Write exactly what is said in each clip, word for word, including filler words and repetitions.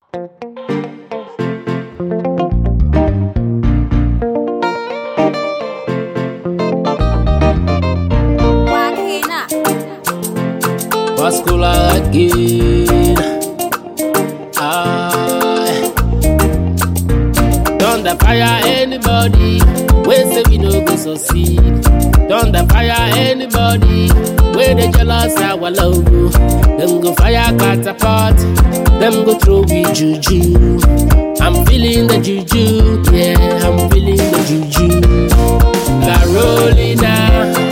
Vascular again. I don't fire anybody. Wait say we no go succeed. Don't fire anybody. Where they jealous our love. Them go fire catapult. Them go throw we juju. I'm feeling the juju. Yeah, I'm feeling the juju. Carolina,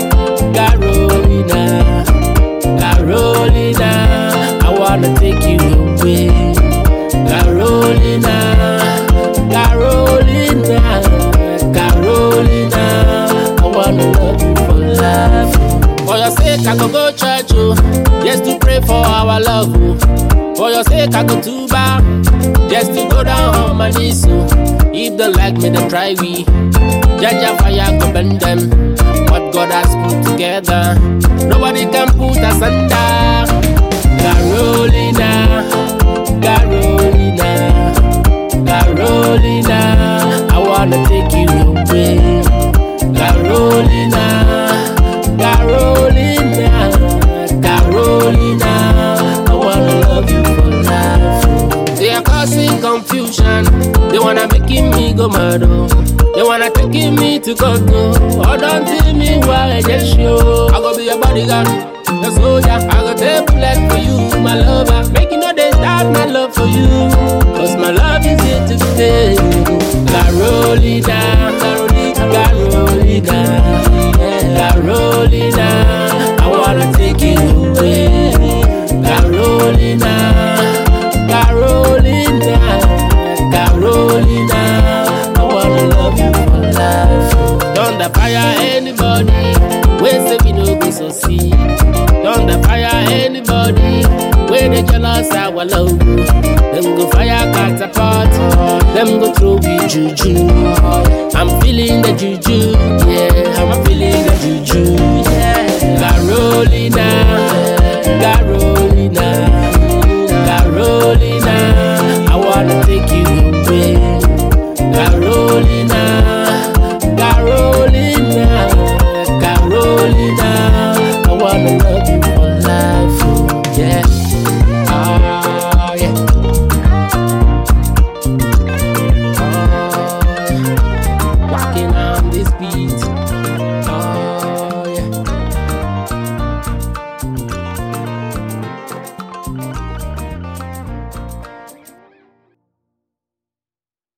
Carolina, Carolina, I wanna take you away. Carolina, Carolina, Carolina, I wanna love you for life. For your sake, I go go church, oh, just to pray for our love. Oh. For your sake, I go to bar, just to go down on my knees. Oh. If they like me, they try we. Jaja fire go bend them. What God has put together, nobody can put us under. Carolina, Carolina, Carolina, I wanna take you away. Carolina, Carolina, Carolina, I wanna love you for life. They are causing confusion. They wanna making me go mad. Oh. They wanna take me to God. Oh. Oh, don't tell me why I just show. I go be your bodyguard, the soldier. I go take bullet for you, my lover. Make you know they start my love for you. Cause my love is here to stay. Carolina, Carolina, Carolina, yeah. Carolina, I wanna take you away. Carolina, Carolina, Carolina, I wanna love you for life. Don't fire anybody. Wait say we no go succeed. Don't fire anybody. Where they jealous our love. Them go fire catapult. Them go throw we juju. I'm feeling the juju. Yeah, I'm feeling